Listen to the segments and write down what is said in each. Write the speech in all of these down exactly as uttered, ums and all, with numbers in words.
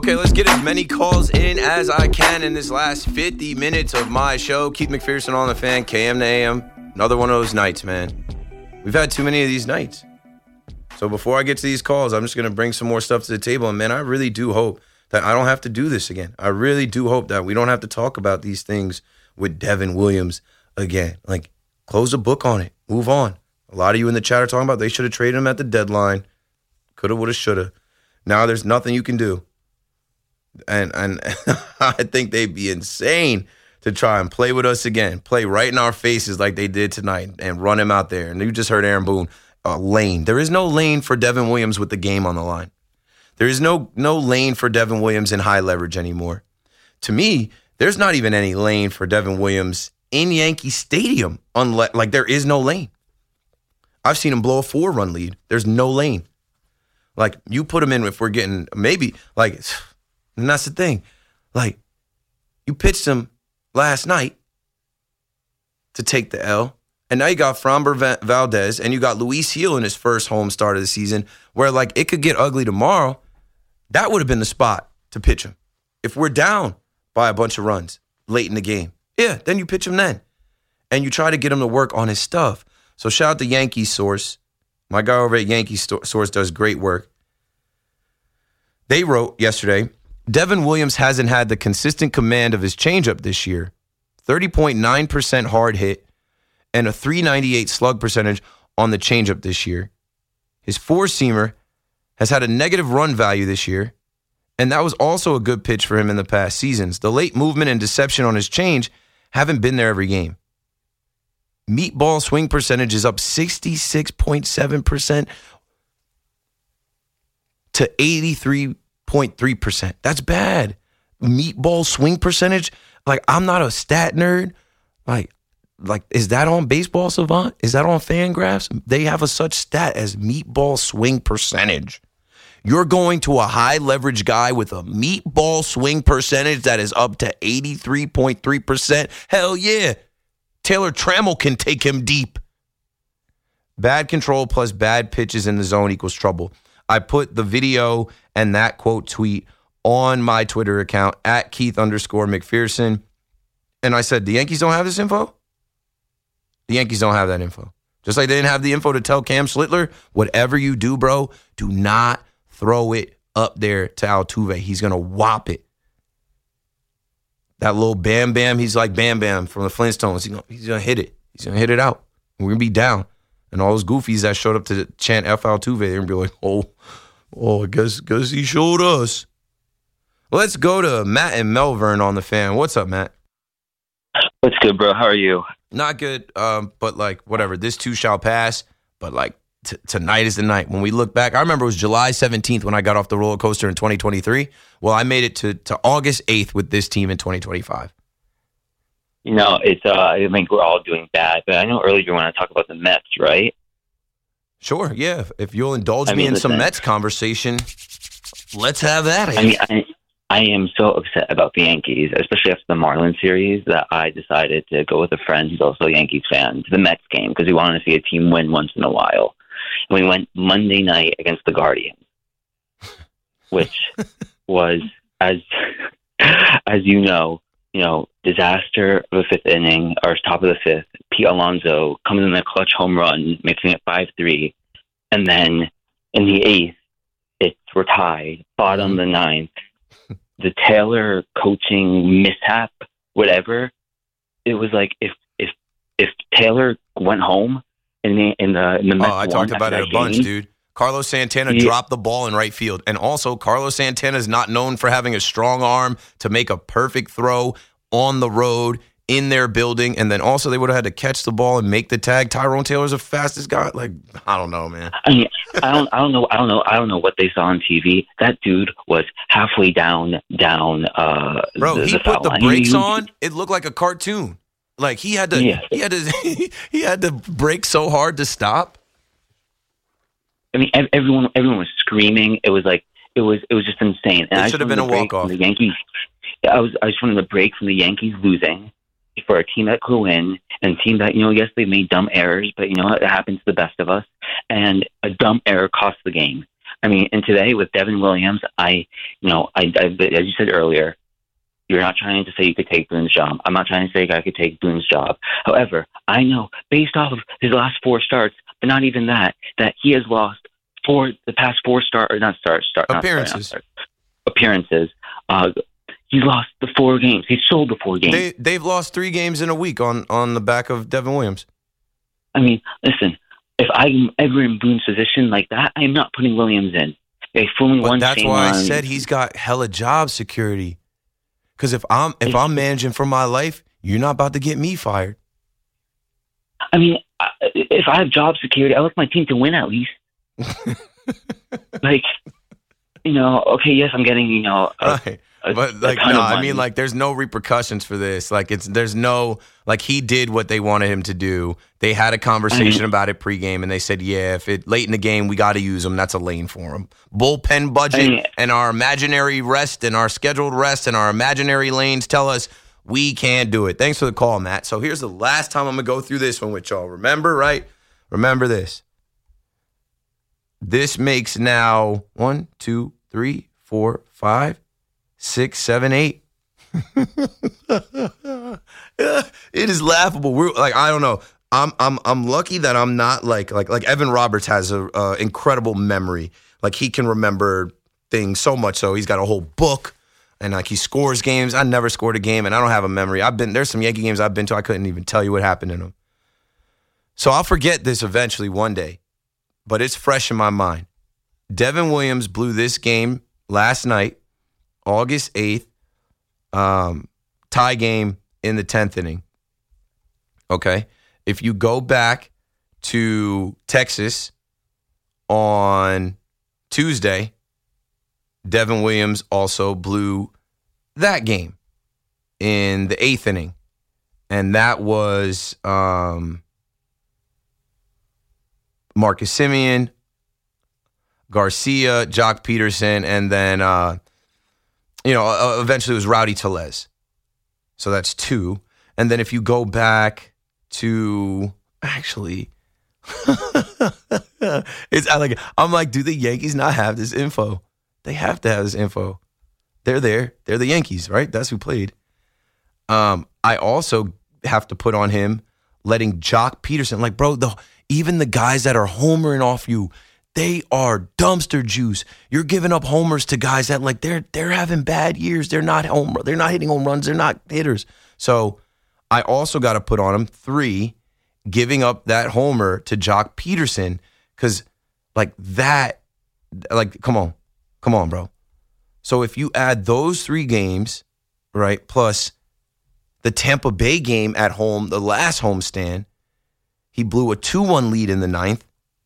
Okay, let's get as many calls in as I can in this last fifty minutes of my show. Keith McPherson on the Fan, K M to A M. Another one of those nights, man. We've had too many of these nights. So before I get to these calls, I'm just going to bring some more stuff to the table. And, man, I really do hope that I don't have to do this again. I really do hope that we don't have to talk about these things with Devin Williams again. Like, close the book on it. Move on. A lot of you in the chat are talking about they should have traded him at the deadline. Coulda, woulda, shoulda. Now there's nothing you can do. And and I think they'd be insane to try and play with us again, play right in our faces like they did tonight and run him out there. And you just heard Aaron Boone, uh, lane. There is no lane for Devin Williams with the game on the line. There is no no lane for Devin Williams in high leverage anymore. To me, there's not even any lane for Devin Williams in Yankee Stadium. Unless, like, there is no lane. I've seen him blow a four-run lead. There's no lane. Like, you put him in if we're getting maybe, like, and that's the thing. Like, you pitched him last night to take the L, and now you got Framber Valdez, and you got Luis Gil in his first home start of the season, where, like, it could get ugly tomorrow. That would have been the spot to pitch him. If we're down by a bunch of runs late in the game, yeah, then you pitch him then. And you try to get him to work on his stuff. So shout out to Yankee Source. My guy over at Yankee Source does great work. They wrote yesterday, Devin Williams hasn't had the consistent command of his changeup this year. thirty point nine percent hard hit and a three ninety-eight slug percentage on the changeup this year. His four-seamer has had a negative run value this year, and that was also a good pitch for him in the past seasons. The late movement and deception on his change haven't been there every game. Meatball swing percentage is up sixty-six point seven percent to eighty-three point three percent. That's bad. Meatball swing percentage? Like, I'm not a stat nerd. Like, like is that on Baseball Savant? Is that on Fangraphs? They have a such stat as meatball swing percentage. You're going to a high leverage guy with a meatball swing percentage that is up to eighty-three point three percent. Hell yeah. Taylor Trammell can take him deep. Bad control plus bad pitches in the zone equals trouble. I put the video and that quote tweet on my Twitter account at Keith underscore McPherson. And I said, the Yankees don't have this info? The Yankees don't have that info. Just like they didn't have the info to tell Cam Schlittler, whatever you do, bro, do not throw it up there to Altuve. He's going to whop it. That little Bam Bam, he's like Bam Bam from the Flintstones. He's going to hit it. He's going to hit it out. We're going to be down. And all those goofies that showed up to chant F Altuve, they're going to be like, oh, oh, I guess, guess he showed us. Let's go to Matt and Melbourne on the Fan. What's up, Matt? What's good, bro? How are you? Not good, um, but like, whatever. This too shall pass. But like, t- tonight is the night. When we look back, I remember it was July seventeenth when I got off the roller coaster in twenty twenty-three. Well, I made it to, to August eighth with this team in twenty twenty-five. You know, it's. Uh, I think we're all doing bad, but I know earlier you want to talk about the Mets, right? Sure, yeah. If you'll indulge I me mean, in listen, some Mets conversation, let's have that. I mean, I, I am so upset about the Yankees, especially after the Marlins series, that I decided to go with a friend who's also a Yankees fan to the Mets game because we wanted to see a team win once in a while. And we went Monday night against the Guardians, which was, as as you know, you know, disaster of the fifth inning, or top of the fifth. Pete Alonso comes in a clutch home run, making it five three. And then in the eighth, it's we're tied, bottom of the ninth. The Taylor coaching mishap, whatever, it was like if if if Taylor went home in the in the in the Mets oh, I talked about it a bunch, game, dude. Carlos Santana yeah. dropped the ball in right field. And also, Carlos Santana is not known for having a strong arm to make a perfect throw on the road in their building. And then also, they would have had to catch the ball and make the tag. Tyrone Taylor's the fastest guy. Like, I don't know, man. I mean, I don't, I don't know, I don't know, I don't know what they saw on T V. That dude was halfway down, down. Uh, Bro, the, he the put the line. brakes he, on. It looked like a cartoon. Like he had to, yeah. he had to, he had to brake so hard to stop. I mean, everyone, everyone was screaming. It was like, it was, it was just insane. And it I should have been a walk off. The Yankees. I was, I just wanted to break from the Yankees losing for a team that could win, and a team that, you know, yes, they made dumb errors, but you know it happens to the best of us. And a dumb error cost the game. I mean, and today with Devin Williams, I, you know, I, I as you said earlier, you're not trying to say you could take Boone's job. I'm not trying to say I could take Boone's job. However, I know based off of his last four starts, but not even that, that he has lost four the past four start or not start start appearances not start, not start, appearances. Uh, he's lost the four games. He's sold the four games. They they've lost three games in a week on on the back of Devin Williams. I mean, listen. If I'm ever in Boone's position like that, I'm not putting Williams in. They fool me but one. That's why on. I said he's got hella job security. Because if I'm if I'm managing for my life, you're not about to get me fired. I mean, if I have job security, I want my team to win at least. Like, you know, okay, yes, I'm getting, you know, a, right. a, but like, no, I mean, like, there's no repercussions for this. Like, it's there's no like he did what they wanted him to do. They had a conversation mm-hmm. about it pregame, and they said, yeah, if it late in the game, we got to use him. That's a lane for him. Bullpen budget I mean, and our imaginary rest and our scheduled rest and our imaginary lanes tell us we can't do it. Thanks for the call, Matt. So here's the last time I'm gonna go through this one with y'all. Remember, right? Remember this. This makes now one, two, three, four, five, six, seven, eight. It is laughable. We're like, I don't know. I'm I'm I'm lucky that I'm not like like like Evan Roberts has a uh, incredible memory. Like he can remember things so much so he's got a whole book and like he scores games. I never scored a game and I don't have a memory. I've been there's some Yankee games I've been to I couldn't even tell you what happened in them. So I'll forget this eventually one day. But it's fresh in my mind. Devin Williams blew this game last night, August eighth, um, tie game in the tenth inning. Okay? If you go back to Texas on Tuesday, Devin Williams also blew that game in the eighth inning. And that was... Um, Marcus Semien, Garcia, Jock Peterson, and then, uh, you know, uh, eventually it was Rowdy Tellez. So that's two. And then if you go back to, actually, it's I like I'm like, do the Yankees not have this info? They have to have this info. They're there. They're the Yankees, right? That's who played. Um, I also have to put on him letting Jock Peterson, like, bro, the even the guys that are homering off you, they are dumpster juice. You're giving up homers to guys that like they're they're having bad years. They're not home. They're not hitting home runs. They're not hitters. So I also got to put on him three, giving up that homer to Jock Peterson because like that, like come on, come on, bro. So if you add those three games, right, plus the Tampa Bay game at home, the last homestand. He blew a two one lead in the ninth.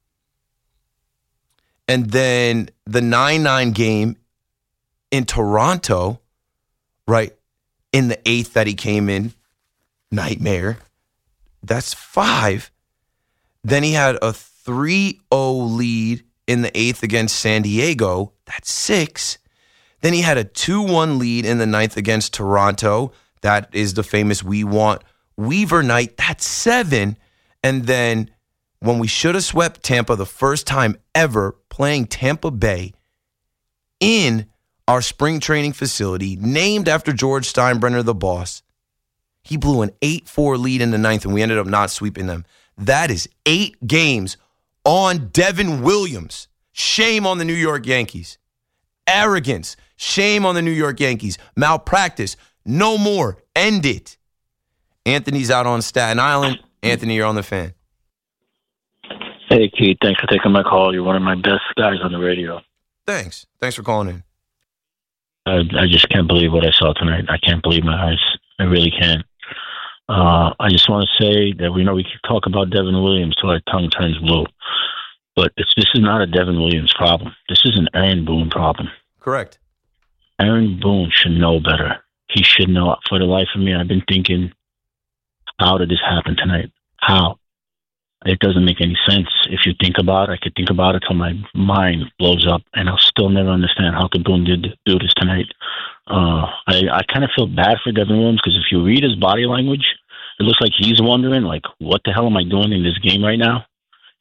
And then the nine nine game in Toronto, right, in the eighth that he came in, nightmare. That's five. Then he had a three oh lead in the eighth against San Diego. That's six. Then he had a two one lead in the ninth against Toronto. That is the famous We Want Weaver night. That's seven. And then when we should have swept Tampa the first time ever playing Tampa Bay in our spring training facility, named after George Steinbrenner, the boss, he blew an eight four lead in the ninth, and we ended up not sweeping them. That is eight games on Devin Williams. Shame on the New York Yankees. Arrogance. Shame on the New York Yankees. Malpractice. No more. End it. Anthony's out on Staten Island. Anthony, you're on the Fan. Hey, Keith. Thanks for taking my call. You're one of my best guys on the radio. Thanks. Thanks for calling in. I, I just can't believe what I saw tonight. I can't believe my eyes. I really can't. Uh, I just want to say that we know we can talk about Devin Williams till our tongue turns blue. But it's, this is not a Devin Williams problem. This is an Aaron Boone problem. Correct. Aaron Boone should know better. He should know. For the life of me, I've been thinking, how did this happen tonight? How? It doesn't make any sense. If you think about it, I could think about it till my mind blows up, and I'll still never understand how could Boone did do this tonight. Uh, I, I kind of feel bad for Devin Williams because if you read his body language, it looks like he's wondering, like, what the hell am I doing in this game right now?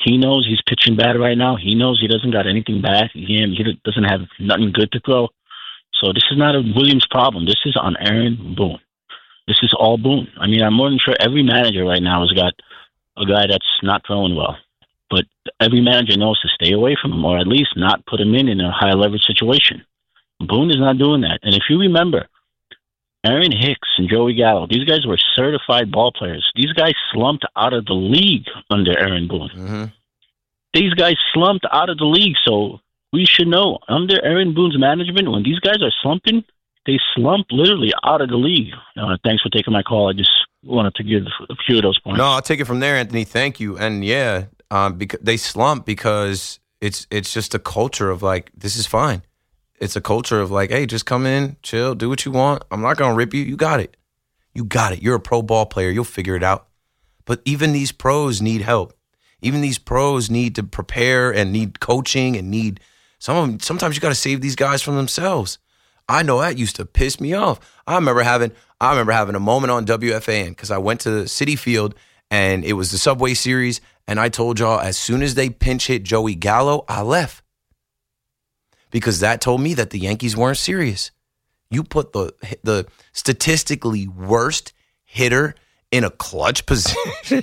He knows he's pitching bad right now. He knows he doesn't got anything bad. He, he doesn't have nothing good to throw. So this is not a Williams problem. This is on Aaron Boone. This is all Boone. I mean, I'm more than sure every manager right now has got a guy that's not throwing well. But every manager knows to stay away from him, or at least not put him in in a high-leverage situation. Boone is not doing that. And if you remember, Aaron Hicks and Joey Gallo, these guys were certified ball players. These guys slumped out of the league under Aaron Boone. Mm-hmm. These guys slumped out of the league, so we should know, under Aaron Boone's management, when these guys are slumping, they slump literally out of the league. Uh, thanks for taking my call. I just wanted to give a few of those points. No, I'll take it from there, Anthony. Thank you. And yeah, um, because they slump because it's it's just a culture of like, this is fine. It's a culture of like, hey, just come in, chill, do what you want. I'm not gonna rip you. You got it. You got it. You're a pro ball player. You'll figure it out. But even these pros need help. Even these pros need to prepare and need coaching and need some of them. Sometimes you got to save these guys from themselves. I know that used to piss me off. I remember having I remember having a moment on W F A N because I went to Citi Field and it was the Subway Series, and I told y'all as soon as they pinch hit Joey Gallo, I left. Because that told me that the Yankees weren't serious. You put the the statistically worst hitter in a clutch position.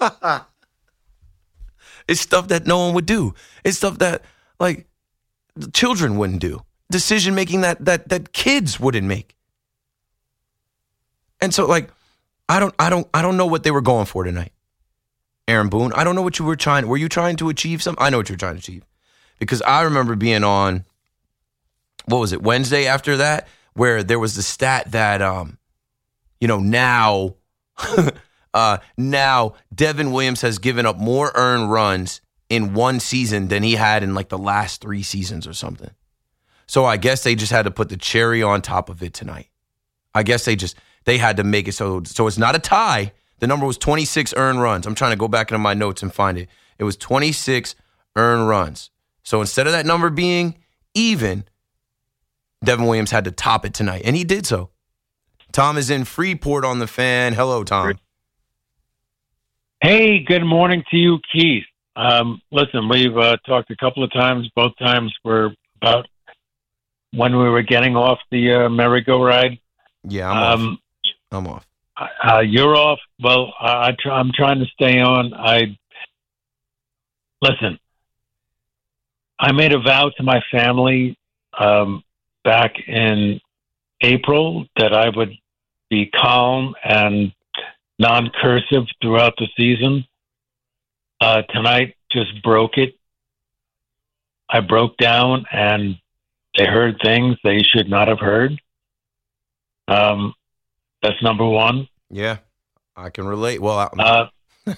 It's stuff that no one would do. It's stuff that like children wouldn't do. Decision making that that that kids wouldn't make. And so like I don't I don't I don't know what they were going for tonight. Aaron Boone, I don't know what you were trying. Were you trying to achieve something? I know what you were trying to achieve. Because I remember being on, what was it, Wednesday after that, where there was the stat that um, you know, now uh now Devin Williams has given up more earned runs in one season than he had in like the last three seasons or something. So I guess they just had to put the cherry on top of it tonight. I guess they just, they had to make it so, so it's not a tie. The number was twenty-six earned runs. I'm trying to go back into my notes and find it. It was twenty-six earned runs. So instead of that number being even, Devin Williams had to top it tonight, and he did so. Tom is in Freeport on the Fan. Hello, Tom. Hey, good morning to you, Keith. Um, listen, we've uh, talked a couple of times. Both times were about when we were getting off the uh, merry-go-ride. Yeah, I'm um, off. I'm off. Uh, you're off. Well, I, I try, I'm trying to stay on. I listen. I made a vow to my family um, back in April that I would be calm and non-cursive throughout the season. Uh, tonight just broke it. I broke down and they heard things they should not have heard. Um, that's number one. Yeah, I can relate. Well, I, uh,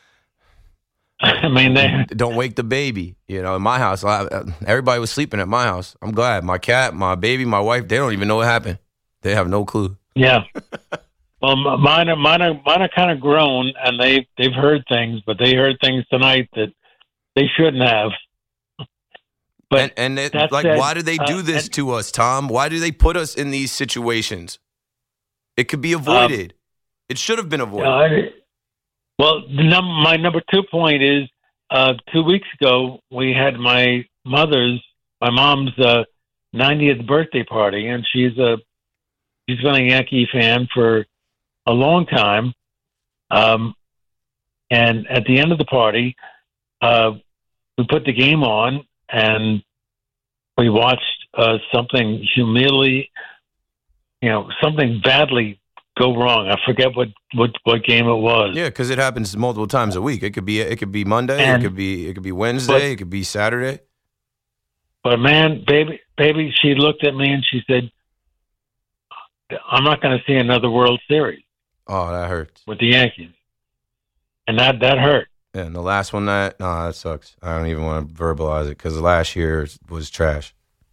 I mean, they don't wake the baby. You know, in my house, I, everybody was sleeping at my house. I'm glad. My cat, my baby, my wife, they don't even know what happened. They have no clue. Yeah. Well, mine are mine are mine are kind of grown, and they they've heard things, but they heard things tonight that they shouldn't have. But and, and it, like, said, why do they do this uh, and, to us, Tom? Why do they put us in these situations? It could be avoided. Um, it should have been avoided. Uh, well, the num- my number two point is uh, two weeks ago we had my mother's, my mom's uh, ninetieth birthday party, and she's a she's been a Yankee fan for a long time. Um, and at the end of the party, uh, we put the game on. And we watched uh, something humiliating, you know, something badly go wrong. I forget what, what, what game it was. Yeah, because it happens multiple times a week. It could be it could be Monday, and, it could be it could be Wednesday, but, it could be Saturday. But man, baby, baby, she looked at me and she said, "I'm not going to see another World Series." Oh, that hurts. With the Yankees, and that that hurt. Yeah, and the last one, that, no, that sucks. I don't even want to verbalize it because last year was trash.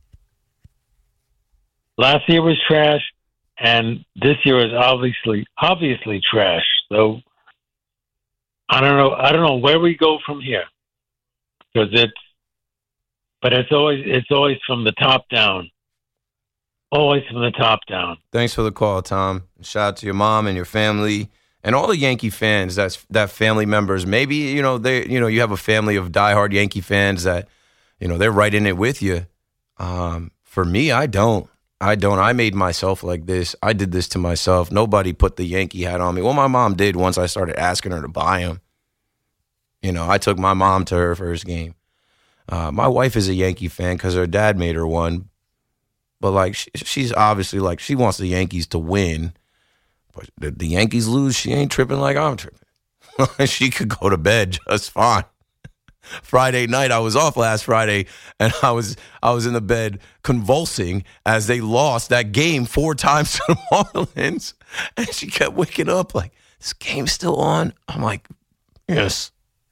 Last year was trash, and this year is obviously obviously trash. So I don't know. I don't know where we go from here, because it's. But it's always it's always from the top down. Always from the top down. Thanks for the call, Tom. Shout out to your mom and your family And all the Yankee fans, that's that family members, maybe, you know, they, you know, you have a family of diehard Yankee fans that, you know, they're right in it with you. Um, for me, I don't. I don't. I made myself like this. I did this to myself. Nobody put the Yankee hat on me. Well, my mom did once I started asking her to buy them. You know, I took my mom to her first game. Uh, my wife is a Yankee fan because her dad made her one. But, like, she, she's obviously, like, she wants the Yankees to win. But the, the Yankees lose, she ain't tripping like I'm tripping. She could go to bed just fine. Friday night, I was off last Friday, and I was I was in the bed convulsing as they lost that game four times to the Marlins. And she kept waking up like, this game's still on? I'm like, yes.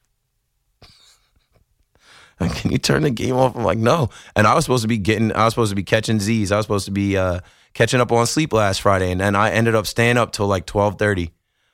Like, can you turn the game off? I'm like, no. And I was supposed to be getting, I was supposed to be catching Z's. I was supposed to be uh, catching up on sleep last Friday, and then I ended up staying up till like twelve thirty.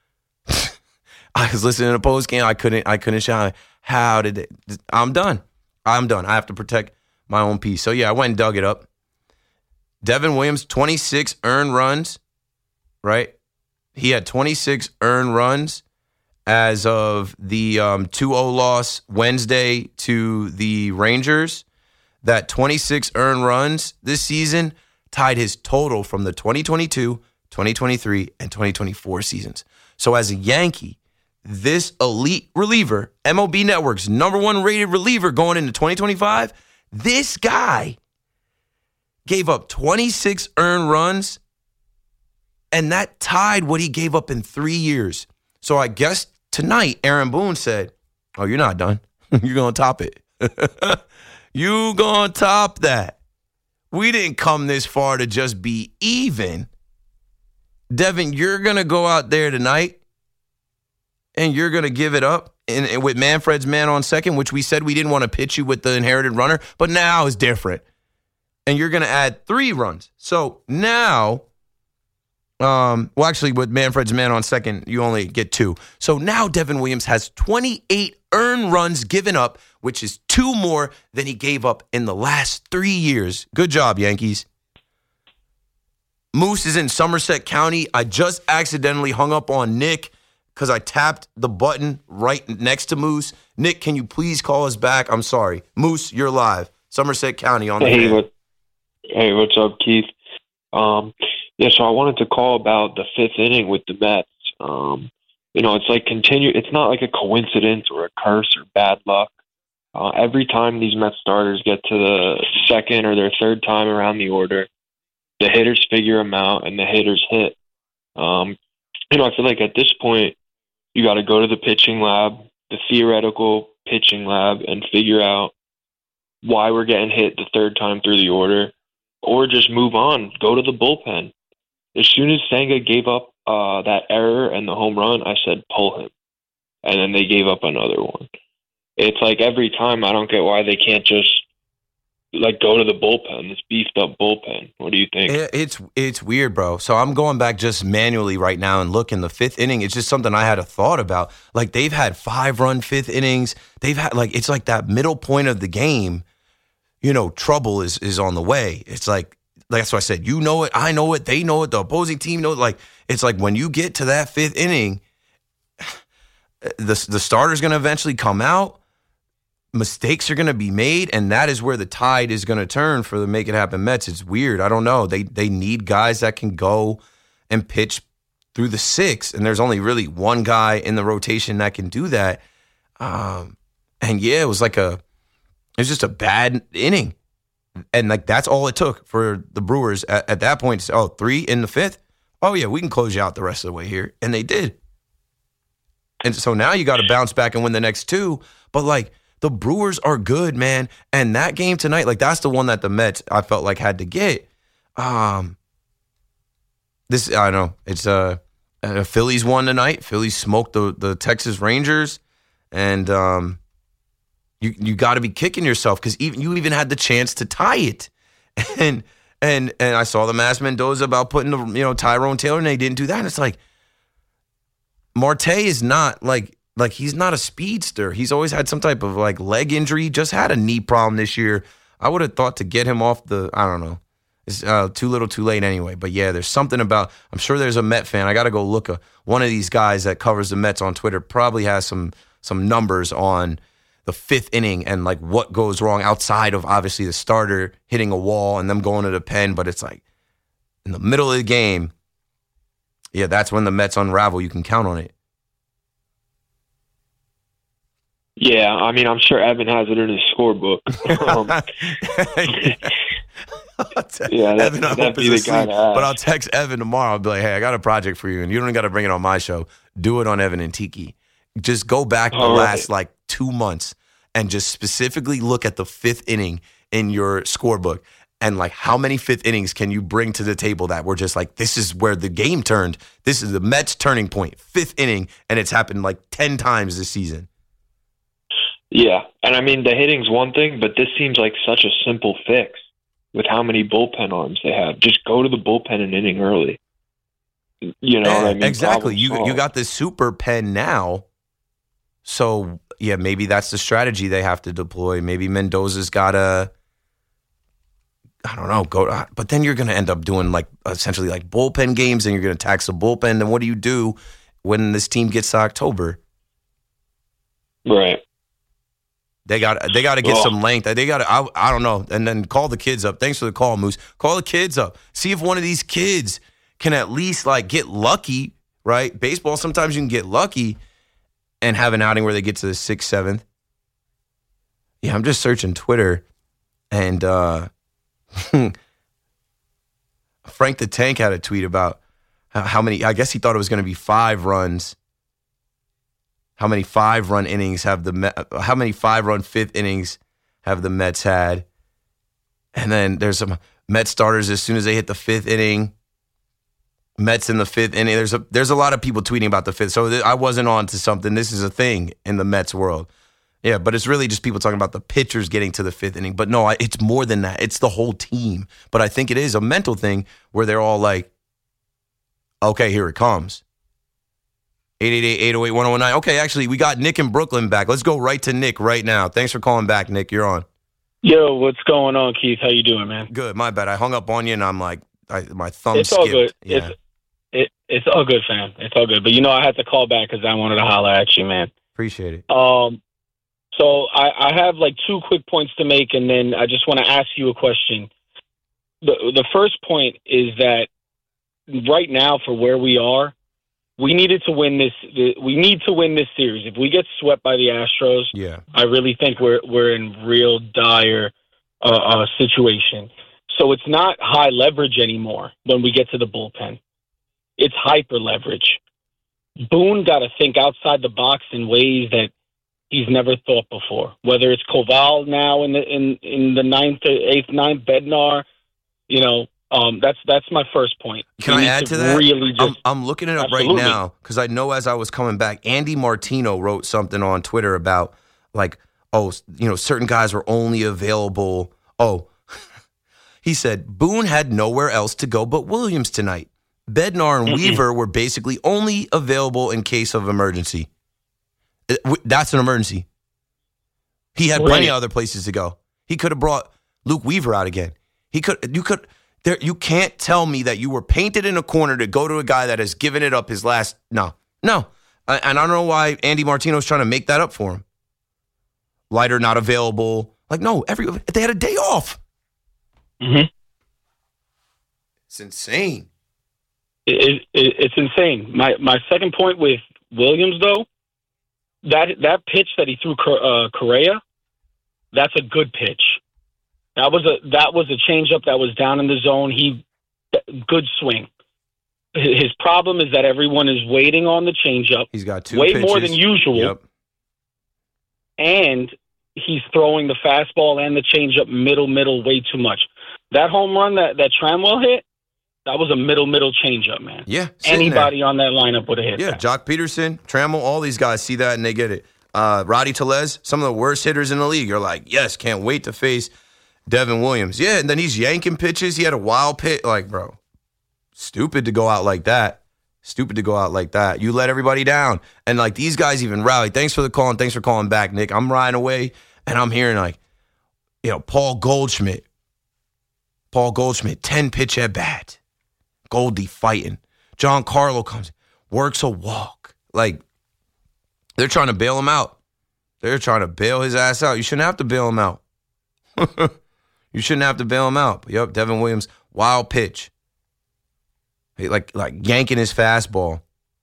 I was listening to the post game. I couldn't, I couldn't shout. How did it? I'm done. I'm done. I have to protect my own peace. So, yeah, I went and dug it up. Devin Williams, twenty-six earned runs, right? He had twenty-six earned runs as of the um, two oh loss Wednesday to the Rangers. That twenty-six earned runs this season tied his total from the twenty twenty-two, twenty twenty-three, and twenty twenty-four seasons. So, as a Yankee, this elite reliever, M L B Network's number one rated reliever going into twenty twenty-five, this guy gave up twenty-six earned runs, and that tied what he gave up in three years. So I guess tonight, Aaron Boone said, oh, you're not done. You're going to top it. You going to top that. We didn't come this far to just be even. Devin, you're going to go out there tonight, and you're going to give it up and, and with Manfred's man on second, which we said we didn't want to pitch you with the inherited runner, but now it's different. And you're going to add three runs. So now, um, well, actually, with Manfred's man on second, you only get two. So now Devin Williams has twenty-eight earned runs given up, which is two more than he gave up in the last three years. Good job, Yankees. Moose is in Somerset County. I just accidentally hung up on Nick because I tapped the button right next to Moose. Nick, can you please call us back? I'm sorry. Moose, you're live. Somerset County on the Hey, what, hey, what's up, Keith? Um, yeah, so I wanted to call about the fifth inning with the Mets. Um, you know, it's like continue. It's not like a coincidence or a curse or bad luck. Uh, every time these Mets starters get to the second or their third time around the order, the hitters figure them out and the hitters hit. Um, you know, I feel like at this point, you got to go to the pitching lab, the theoretical pitching lab, and figure out why we're getting hit the third time through the order, or just move on, go to the bullpen. As soon as Senga gave up uh, that error and the home run, I said, pull him. And then they gave up another one. It's like every time, I don't get why they can't just like go to the bullpen, this beefed up bullpen. What do you think? It's it's weird, bro. So I'm going back just manually right now and looking. The fifth inning, it's just something I had a thought about. Like, they've had five run fifth innings. They've had like it's like that middle point of the game. You know, trouble is is on the way. It's like that's why I said, you know it, I know it, they know it, the opposing team knows it. Like, it's like when you get to that fifth inning, the the starter's going to eventually come out. Mistakes are going to be made, and that is where the tide is going to turn for the Make It Happen Mets. It's weird. I don't know. They they need guys that can go and pitch through the sixth, and there's only really one guy in the rotation that can do that. Um, and yeah, it was like a, it was just a bad inning, and like that's all it took for the Brewers at, at that point. To say, oh, three in the fifth. Oh yeah, we can close you out the rest of the way here, and they did. And so now you got to bounce back and win the next two, but like. The Brewers are good, man. And that game tonight, like that's the one that the Mets, I felt like had to get. Um, this, I know, it's uh, uh, Phillies won tonight. Phillies smoked the, the Texas Rangers. And um, you you got to be kicking yourself because even you even had the chance to tie it. And and and I saw the Mass Mendoza about putting the, you know, Tyrone Taylor, and they didn't do that. And it's like, Marte is not like, Like, he's not a speedster. He's always had some type of, like, leg injury. He just had a knee problem this year. I would have thought to get him off the, I don't know. It's uh, too little, too late anyway. But yeah, there's something about. I'm sure there's a Met fan. I got to go look. A, one of these guys that covers the Mets on Twitter probably has some some numbers on the fifth inning and like what goes wrong outside of obviously the starter hitting a wall and them going to the pen. But it's like in the middle of the game. Yeah, that's when the Mets unravel. You can count on it. Yeah, I mean, I'm sure Evan has it in his scorebook. um, yeah, that, Evan, I that'd hope be is the asleep, guy to ask. but I'll text Evan tomorrow. I'll be like, hey, I got a project for you, and you don't got to bring it on my show. Do it on Evan and Tiki. Just go back the All last right. like two months and just specifically look at the fifth inning in your scorebook and like how many fifth innings can you bring to the table that were just like, this is where the game turned. This is the Mets turning point, fifth inning, and it's happened like ten times this season. Yeah, and I mean, the hitting's one thing, but this seems like such a simple fix with how many bullpen arms they have. Just go to the bullpen an inning early. You know Yeah, what I mean? exactly. Problem You solved. you got this super pen now. So, yeah, maybe that's the strategy they have to deploy. Maybe Mendoza's got to, I don't know, go. But then you're going to end up doing like essentially like bullpen games and you're going to tax the bullpen. Then what do you do when this team gets to October? Right. They got they got to get Ugh. some length. They got to, I, I don't know. And then call the kids up. Thanks for the call, Moose. Call the kids up. See if one of these kids can at least like get lucky, right? Baseball, sometimes you can get lucky and have an outing where they get to the sixth, seventh. Yeah, I'm just searching Twitter and uh, Frank the Tank had a tweet about how, how many, I guess he thought it was going to be five runs. How many five-run innings have the Met, how many five-run fifth innings have the Mets had? And then there's some Mets starters as soon as they hit the fifth inning. Mets in the fifth inning. There's a there's a lot of people tweeting about the fifth. So th- I wasn't on to something. This is a thing in the Mets world. Yeah, but it's really just people talking about the pitchers getting to the fifth inning. But no, I, it's more than that. It's the whole team. But I think it is a mental thing where they're all like, okay, here it comes. eight eight eight, eight oh eight, one oh one nine. Okay, actually, we got Nick in Brooklyn back. Let's go right to Nick right now. Thanks for calling back, Nick. You're on. Yo, what's going on, Keith? How you doing, man? Good. My bad. I hung up on you, and I'm like, I, my thumb It's skipped. all good. Yeah. It's it, it's all good, fam. It's all good. But you know, I had to call back because I wanted to holler at you, man. Appreciate it. Um, so I, I have like two quick points to make, and then I just want to ask you a question. The the first point is that right now, for where we are, we needed to win this. We need to win this series. If we get swept by the Astros, Yeah. I really think we're we're in real dire uh, uh, situation. So it's not high leverage anymore when we get to the bullpen. It's hyper leverage. Boone got to think outside the box in ways that he's never thought before. Whether it's Koval now in the in, in the ninth, eighth, ninth, Bednar, you know, um, that's that's my first point. Can We I need add to that? Really just, I'm, I'm looking it up Absolutely. right now because I know as I was coming back, Andy Martino wrote something on Twitter about like, oh, you know, certain guys were only available. Oh, he said Boone had nowhere else to go but Williams tonight. Bednar and Mm-mm. Weaver were basically only available in case of emergency. It- w- That's an emergency. He had plenty Right. of other places to go. He could have brought Luke Weaver out again. He could. You could. There. You can't tell me that you were painted in a corner to go to a guy that has given it up his last. No, no. I, and I don't know why Andy Martino's trying to make that up for him. Leiter not available. Like no, every they had a day off. Mhm. It's insane. It, it, it's insane. My my second point with Williams, though, that that pitch that he threw uh, Correa, that's a good pitch. That was a that was a changeup that was down in the zone. He good swing. His problem is that everyone is waiting on the changeup He's got two way pitches. more than usual, Yep. and he's throwing the fastball and the changeup middle middle way too much. That home run that that Tramwell hit, that was a middle middle changeup, man. Yeah. sitting there. Anybody on that lineup would have hit Yeah, that. Jock Peterson, Trammell, all these guys see that and they get it. Uh, Roddy Tellez, some of the worst hitters in the league. You're like, yes, can't wait to face Devin Williams. Yeah, and then he's yanking pitches. He had a wild pitch. Like, bro, stupid to go out like that. Stupid to go out like that. You let everybody down. And, like, these guys even rallied. Thanks for the call and thanks for calling back, Nick. I'm riding away and I'm hearing, like, you know, Paul Goldschmidt. Paul Goldschmidt, ten pitch at bat. Goldie fighting. John Carlo comes, works a walk. Like, they're trying to bail him out. They're trying to bail his ass out. You shouldn't have to bail him out. You shouldn't have to bail him out. But yep, Devin Williams, wild pitch. He like like yanking his fastball.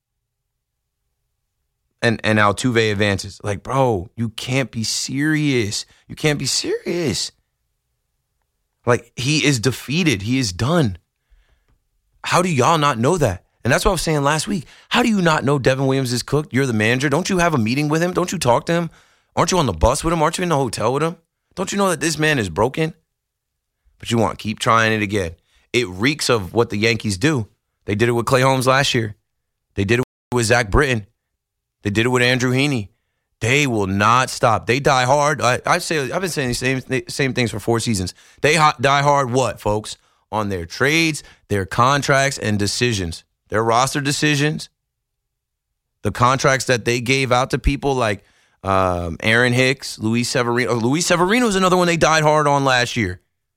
And and Altuve advances. Like, bro, you can't be serious. You can't be serious. Like, he is defeated. He is done. How do y'all not know that? And that's what I was saying last week. How do you not know Devin Williams is cooked? You're the manager. Don't you have a meeting with him? Don't you talk to him? Aren't you on the bus with him? Aren't you in the hotel with him? Don't you know that this man is broken? But you want to keep trying it again. It reeks of what the Yankees do. They did it with Clay Holmes last year. They did it with Zach Britton. They did it with Andrew Heaney. They will not stop. They die hard. I, I say, I've been saying the same, same things for four seasons. They hot, die hard what, folks? On their trades, their contracts, and decisions. Their roster decisions, the contracts that they gave out to people like um, Aaron Hicks, Luis Severino. Luis Severino is another one they died hard on last year.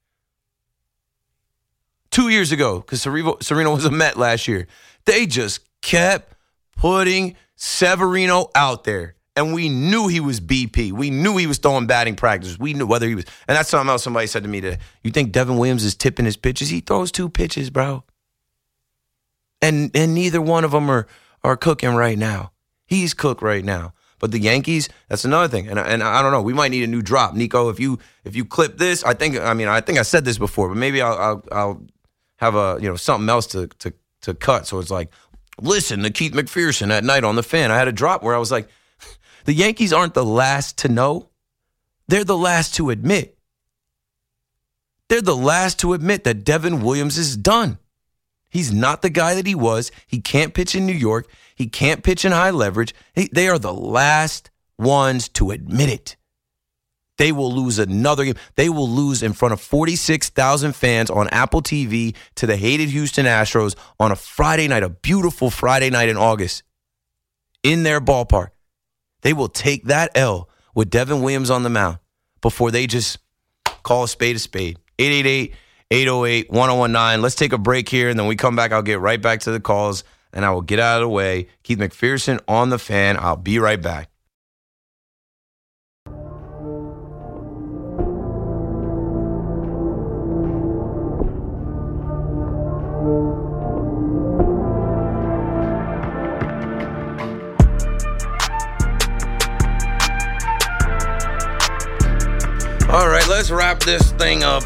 Two years ago, because Sereno was a Met last year. They just kept putting Severino out there. And we knew he was B P. We knew he was throwing batting practices. We knew whether he was. And that's something else somebody said to me today. You think Devin Williams is tipping his pitches? He throws two pitches, bro. And and neither one of them are, are cooking right now. He's cooked right now. But the Yankees, that's another thing. And, and I don't know. We might need a new drop. Nico, if you if you clip this, I think I mean I think I said this before, but maybe I'll I'll, I'll have a you know something else to, to to cut. So it's like, listen to Keith McPherson at night on the Fan. I had a drop where I was like, the Yankees aren't the last to know. They're the last to admit. They're the last to admit that Devin Williams is done. He's not the guy that he was. He can't pitch in New York. He can't pitch in high leverage. He, they are the last ones to admit it. They will lose another game. They will lose in front of forty-six thousand fans on Apple T V to the hated Houston Astros on a Friday night, a beautiful Friday night in August, in their ballpark. They will take that L with Devin Williams on the mound before they just call a spade a spade. eight eight eight, eight oh eight, one oh one nine. Let's take a break here, and then we come back. I'll get right back to the calls, and I will get out of the way. Keith McPherson on the Fan. I'll be right back. All right, let's wrap this thing up.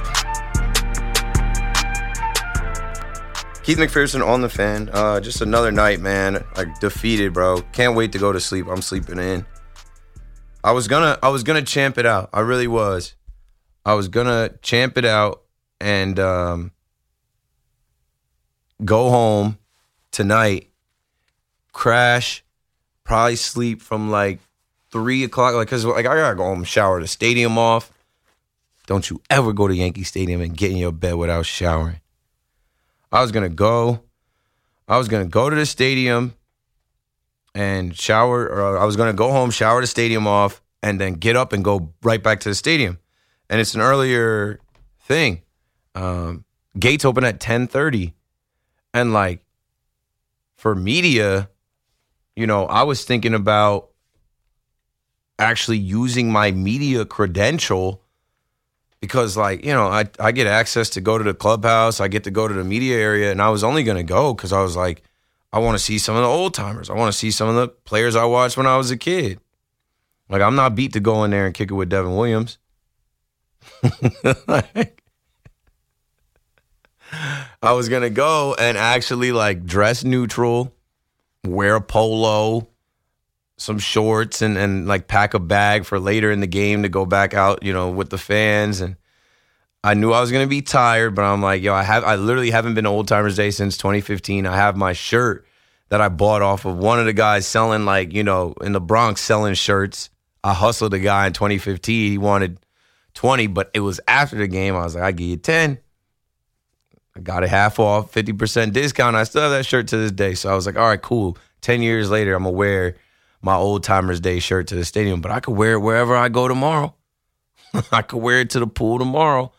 Keith McPherson on the Fan. Uh, just another night, man. Like, defeated, bro. Can't wait to go to sleep. I'm sleeping in. I was gonna, I was gonna champ it out. I really was. I was gonna champ it out and um, go home tonight, crash, probably sleep from like three o'clock. Like, cause like I gotta go home, shower the stadium off. Don't you ever go to Yankee Stadium and get in your bed without showering. I was going to go. I was going to go to the stadium and shower. Or I was going to go home, shower the stadium off, and then get up and go right back to the stadium. And it's an earlier thing. Um, gates open at ten thirty. And, like, for media, you know, I was thinking about actually using my media credential. Because, like, you know, I, I get access to go to the clubhouse. I get to go to the media area. And I was only going to go because I was like, I want to see some of the old timers. I want to see some of the players I watched when I was a kid. Like, I'm not beat to go in there and kick it with Devin Williams. Like, I was going to go and actually, like, dress neutral, wear a polo, some shorts, and, and like pack a bag for later in the game to go back out, you know, with the fans. And I knew I was going to be tired, but I'm like, yo, I have, I literally haven't been to Old Timers Day since twenty fifteen. I have my shirt that I bought off of one of the guys selling, like, you know, in the Bronx selling shirts. I hustled a guy in twenty fifteen. He wanted twenty, but it was after the game. I was like, I give you ten. I got it half off, fifty percent discount. I still have that shirt to this day. So I was like, all right, cool. ten years later, I'm going to wear my Old Timers Day shirt to the stadium, but I could wear it wherever I go tomorrow. I could wear it to the pool tomorrow.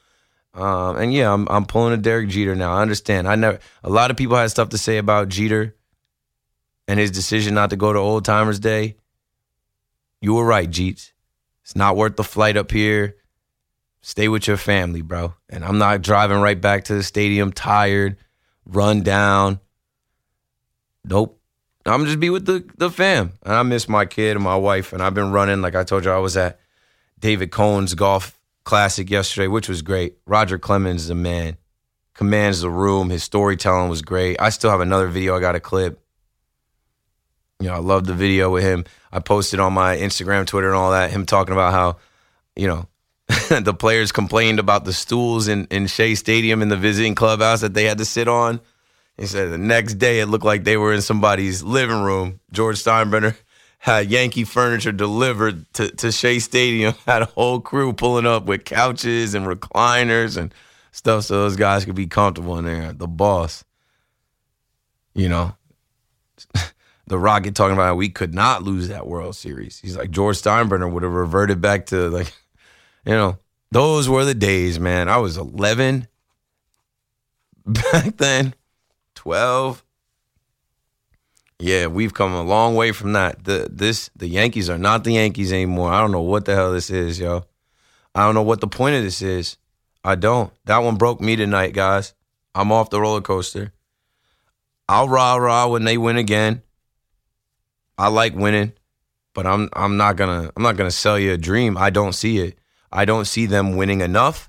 Um, and yeah, I'm I'm pulling a Derek Jeter now. I understand. I never. A lot of people had stuff to say about Jeter and his decision not to go to Old Timers Day. You were right, Jeets. It's not worth the flight up here. Stay with your family, bro. And I'm not driving right back to the stadium tired, run down. Nope. I'm just be with the, the fam. And I miss my kid and my wife. And I've been running. Like I told you, I was at David Cohn's golf classic yesterday, which was great. Roger Clemens is a man. Commands the room. His storytelling was great. I still have another video I got a clip. You know, I love the video with him. I posted on my Instagram, Twitter, and all that, him talking about how, you know, the players complained about the stools in, in Shea Stadium in the visiting clubhouse that they had to sit on. He said the next day it looked like they were in somebody's living room. George Steinbrenner had Yankee furniture delivered to, to Shea Stadium, had a whole crew pulling up with couches and recliners and stuff so those guys could be comfortable in there. The boss, you know. The Rocket talking about how we could not lose that World Series. He's like, George Steinbrenner would have reverted back to, like, you know, those were the days, man. I was eleven back then, twelve. Yeah, we've come a long way from that. The this the Yankees are not the Yankees anymore. I don't know what the hell this is, yo. I don't know what the point of this is. I don't. That one broke me tonight, guys. I'm off the roller coaster. I'll rah-rah when they win again. I like winning, but I'm I'm not gonna I'm not gonna sell you a dream. I don't see it. I don't see them winning enough.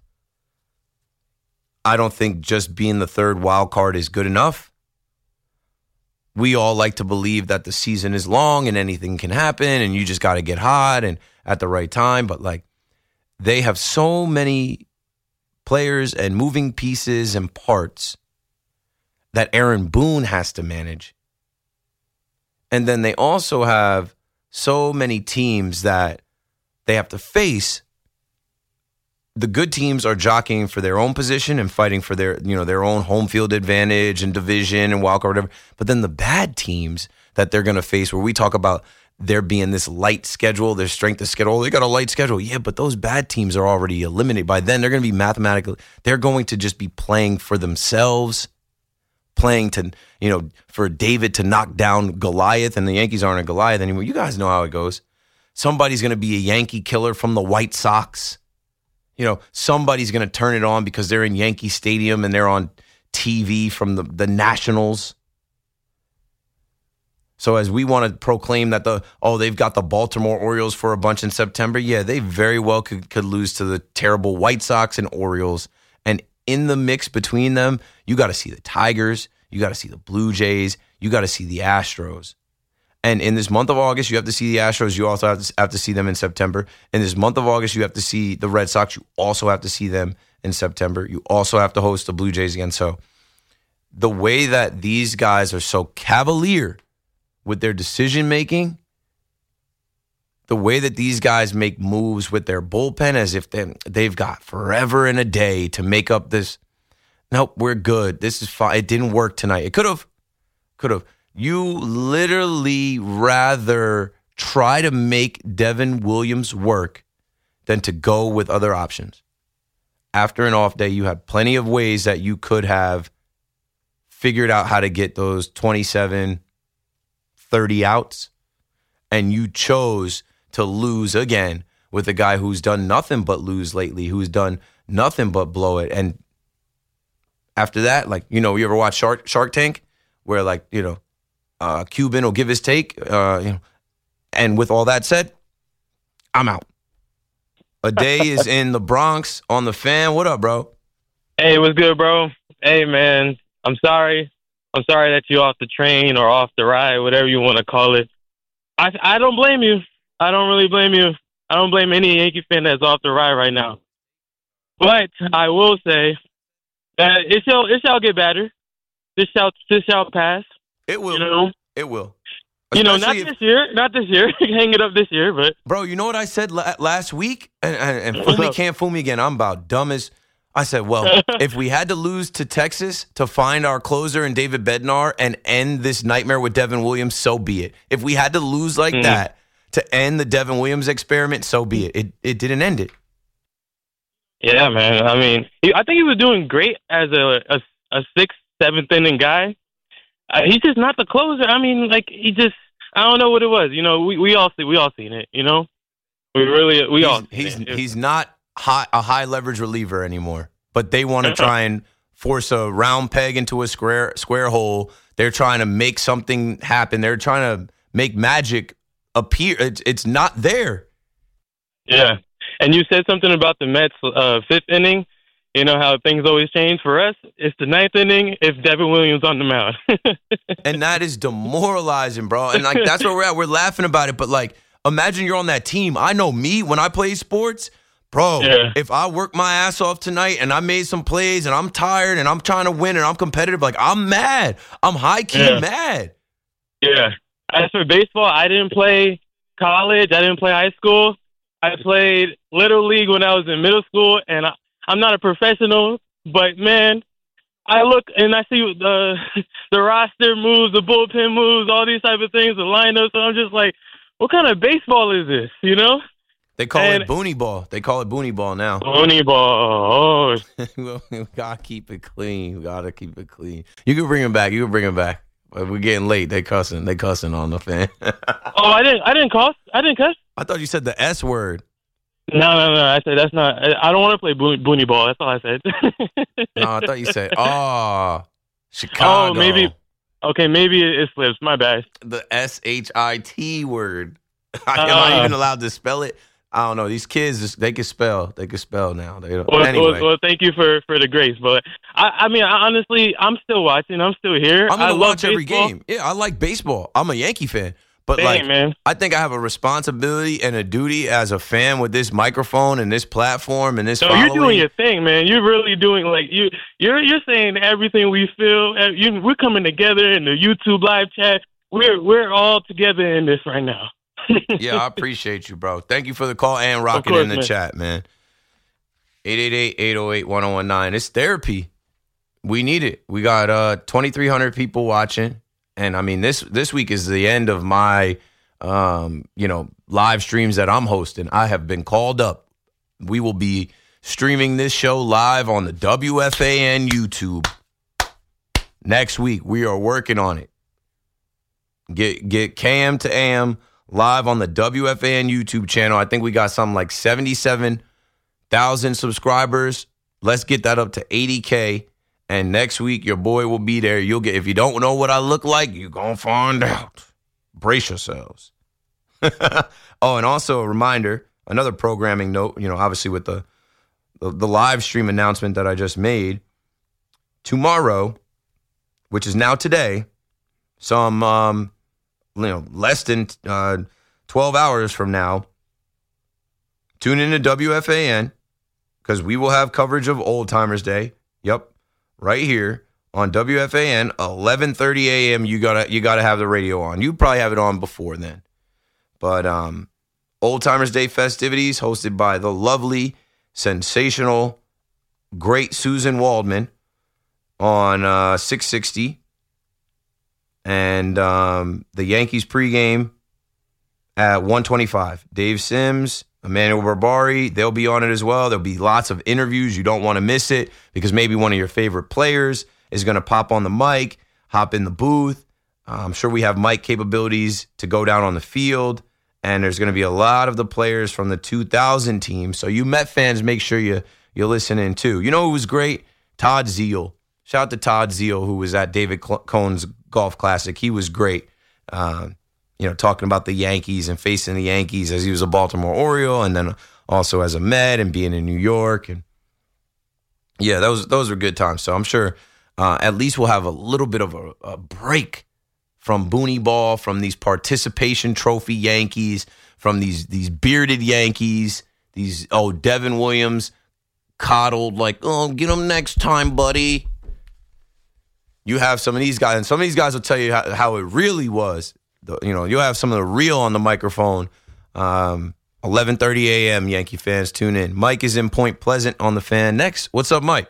I don't think just being the third wild card is good enough. We all like to believe that the season is long and anything can happen and you just got to get hot and at the right time. But like, they have so many players and moving pieces and parts that Aaron Boone has to manage. And then they also have so many teams that they have to face. The good teams are jockeying for their own position and fighting for their, you know, their own home field advantage and division and wild card, whatever. But then the bad teams that they're going to face, where we talk about there being this light schedule, their strength of schedule, they got a light schedule. Yeah, but those bad teams are already eliminated. By then, they're going to be mathematically, they're going to just be playing for themselves, playing to, you know, for David to knock down Goliath, and the Yankees aren't a Goliath anymore. You guys know how it goes. Somebody's going to be a Yankee killer from the White Sox. You know, somebody's going to turn it on because they're in Yankee Stadium and they're on T V from the, the Nationals. So as we want to proclaim that the, oh, they've got the Baltimore Orioles for a bunch in September, yeah, they very well could, could lose to the terrible White Sox and Orioles. And in the mix between them, you got to see the Tigers, you got to see the Blue Jays, you got to see the Astros. And in this month of August, you have to see the Astros. You also have to, have to see them in September. In this month of August, you have to see the Red Sox. You also have to see them in September. You also have to host the Blue Jays again. So the way that these guys are so cavalier with their decision-making, the way that these guys make moves with their bullpen as if they, they've got forever and a day to make up this, nope, we're good. This is fine. It didn't work tonight. It could have. Could have. You literally rather try to make Devin Williams work than to go with other options. After an off day, you had plenty of ways that you could have figured out how to get those twenty-seven, thirty outs, and you chose to lose again with a guy who's done nothing but lose lately, who's done nothing but blow it. And after that, like, you know, you ever watch Shark Shark Tank, where, like, you know, Uh, Cuban will give his take, uh, you know, and with all that said, I'm out. A day is in the Bronx on the Fan. What up, bro? Hey, what's good, bro? Hey, man, I'm sorry. I'm sorry that you're off the train or off the ride, whatever you want to call it. I I don't blame you. I don't really blame you. I don't blame any Yankee fan that's off the ride right now. But I will say that it shall it shall get better. This shall this shall pass. It will. You know? It will. Especially you know, not if, this year. Not this year. Hang it up this year, but. Bro, you know what I said la- last week? And, and, and fool me, can't fool me again. I'm about dumb as. I said, well, if we had to lose to Texas to find our closer in David Bednar and end this nightmare with Devin Williams, so be it. If we had to lose like mm-hmm. that to end the Devin Williams experiment, so be it. It it didn't end it. Yeah, man. I mean, he, I think he was doing great as a a, a sixth, seventh inning guy. Uh, he's just not the closer. I mean, like he just I don't know what it was. You know, we, we all see we all seen it. You know, we really we he's, all he's it. he's not high, a high leverage reliever anymore. But they want to try and force a round peg into a square square hole. They're trying to make something happen. They're trying to make magic appear. It's it's not there. Yeah. And you said something about the Mets' uh, fifth inning. You know how things always change for us? It's the ninth inning if Devin Williams on the mound. And that is demoralizing, bro. And like that's where we're at. We're laughing about it. But like, imagine you're on that team. I know me when I play sports, bro, yeah. If I work my ass off tonight and I made some plays and I'm tired and I'm trying to win and I'm competitive, like I'm mad. I'm high-key yeah. mad. Yeah. As for baseball, I didn't play college. I didn't play high school. I played Little League when I was in middle school, and I, I'm not a professional, but, man, I look and I see the the roster moves, the bullpen moves, all these type of things, the lineups, and I'm just like, what kind of baseball is this, you know? They call and, it boonie ball. They call it boonie ball now. Boonie ball. Oh. We got to keep it clean. We got to keep it clean. You can bring him back. You can bring him back. We're getting late. They cussing. They cussing on the fan. Oh, I didn't. I didn't cuss. I didn't cuss. I thought you said the S word. No, no, no. I said that's not. I don't want to play bo- boonie ball. That's all I said. No, I thought you said, oh, Chicago. Oh, maybe. Okay, maybe it slips. My bad. The S H I T word. Am Uh, I even allowed to spell it? I don't know. These kids, they can spell. They can spell now. They don't. Well, anyway. well, well, thank you for, for the grace. But, I, I mean, I, honestly, I'm still watching. I'm still here. I'm going I to love watch every baseball. game. Yeah, I like baseball. I'm a Yankee fan. But, Dang, like, man. I think I have a responsibility and a duty as a fan with this microphone and this platform and this No, following. you're doing your thing, man. You're really doing, like, you, you're you're saying everything we feel. You, we're coming together in the YouTube live chat. We're, we're all together in this right now. Yeah, I appreciate you, bro. Thank you for the call and rocking course, in the man. chat, man. eight eight eight, eight oh eight, one oh one nine. It's therapy. We need it. We got uh, twenty-three hundred people watching. And, I mean, this this week is the end of my, um, you know, live streams that I'm hosting. I have been called up. We will be streaming this show live on the W F A N YouTube next week. We are working on it. Get, get K M to A M live on the W F A N YouTube channel. I think we got something like seventy-seven thousand subscribers. Let's get that up to eighty K. And next week, your boy will be there. You'll get, if you don't know what I look like, you're going to find out. Brace yourselves. Oh, and also a reminder, another programming note, you know, obviously with the, the, the live stream announcement that I just made. Tomorrow, which is now today, some, um, you know, less than uh, twelve hours from now, tune in to W F A N because we will have coverage of Old Timers Day. Yep, right here on W F A N, eleven thirty a.m. You gotta you gotta have the radio on. You probably have it on before then, but um, Old Timers Day festivities hosted by the lovely, sensational, great Susan Waldman on uh, six sixty. And um, the Yankees pregame at one twenty-five. Dave Sims, Emmanuel Barbari, they'll be on it as well. There'll be lots of interviews. You don't want to miss it because maybe one of your favorite players is going to pop on the mic, hop in the booth. Uh, I'm sure we have mic capabilities to go down on the field. And there's going to be a lot of the players from the two thousand team. So you Met fans, make sure you, you listen in too. You know who was great? Todd Zeal. Shout out to Todd Zeal, who was at David Cohn's Golf Classic. He was great, um, you know, talking about the Yankees and facing the Yankees as he was a Baltimore Oriole and then also as a Met and being in New York. And yeah, those those were good times. So I'm sure uh, at least we'll have a little bit of a, a break from Boonie Ball, from these participation trophy Yankees, from these these bearded Yankees, these, oh, Devin Williams coddled like, oh, get him next time, buddy. You have some of these guys, and some of these guys will tell you how, how it really was. The, you know, you'll have some of the real on the microphone. Um, eleven thirty a.m. Yankee fans, tune in. Mike is in Point Pleasant on the Fan. Next, what's up, Mike?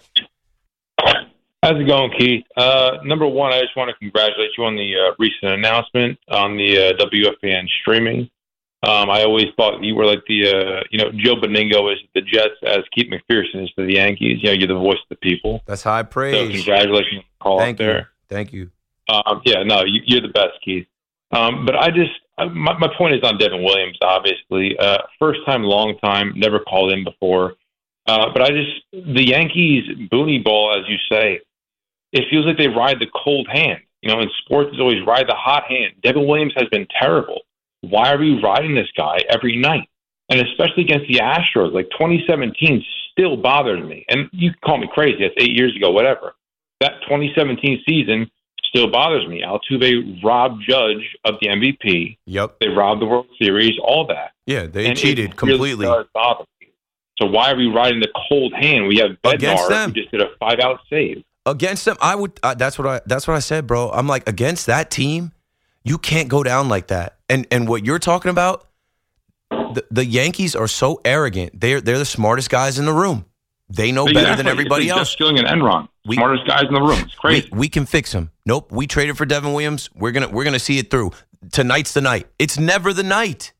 How's it going, Keith? Uh, number one, I just want to congratulate you on the uh, recent announcement on the uh, W F A N streaming. Um, I always thought you were like the, uh, you know, Joe Beningo is the Jets as Keith McPherson is to the Yankees. You know, you're the voice of the people. That's high praise. So congratulations on the call Thank up you. there. Thank you. Um, yeah, no, you, you're the best, Keith. Um, but I just, my, my point is on Devin Williams, obviously. Uh, first time, long time, never called in before. Uh, but I just, the Yankees boonie ball, as you say, it feels like they ride the cold hand. You know, in sports, it's always ride the hot hand. Devin Williams has been terrible. Why are we riding this guy every night? And especially against the Astros, like twenty seventeen still bothers me. And you can call me crazy. That's eight years ago, whatever. That twenty seventeen season still bothers me. Altuve robbed Judge of the M V P. Yep. They robbed the World Series, all that. Yeah, they and cheated completely. Really does bother me. So why are we riding the cold hand? We have Against Bednar them. who just did a five-out save. Against them, I would. Uh, that's what I. That's what I said, bro. I'm like, against that team, you can't go down like that. And and what you're talking about, the, the Yankees are so arrogant. They're they're the smartest guys in the room. They know But better yeah, than like, everybody it's like else. Jeff Skilling and Enron, We- smartest guys in the room. It's crazy. We, we can fix him. Nope. We traded for Devin Williams. We're gonna we're gonna see it through. Tonight's the night. It's never the night.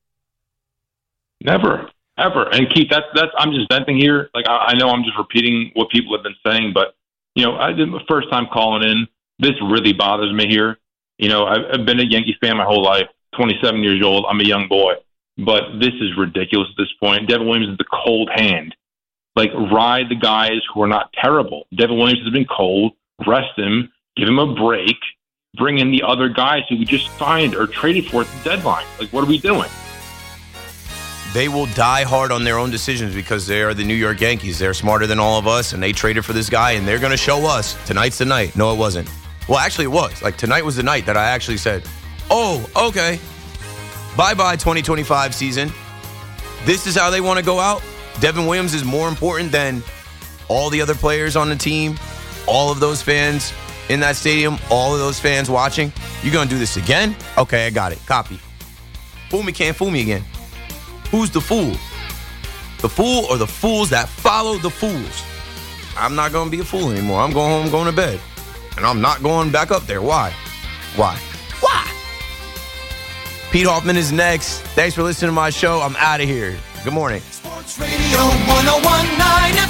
Never, ever. And Keith, that's that's. I'm just venting here. Like I, I know I'm just repeating what people have been saying, but you know, I did my first time calling in. This really bothers me here. You know, I've, I've been a Yankee fan my whole life. twenty-seven years old. I'm a young boy, but this is ridiculous at this point. Devin Williams is the cold hand. Like ride the guys who are not terrible. Devin Williams has been cold. Rest him. Give him a break. Bring in the other guys who we just signed or traded for at the deadline. Like, what are we doing? They will die hard on their own decisions because they are the New York Yankees. They're smarter than all of us, and they traded for this guy, and they're going to show us tonight's the night. No, it wasn't. Well, actually, it was. Like, tonight was the night that I actually said, oh, okay, bye-bye twenty twenty-five season. This is how they want to go out? Devin Williams is more important than all the other players on the team, all of those fans in that stadium, all of those fans watching. You're going to do this again? Okay, I got it. Copy. Fool me can't fool me again. Who's the fool? The fool or the fools that follow the fools? I'm not going to be a fool anymore. I'm going home, going to bed. And I'm not going back up there. Why? Why? Why? Pete Hoffman is next. Thanks for listening to my show. I'm out of here. Good morning. Sports Radio one oh one point nine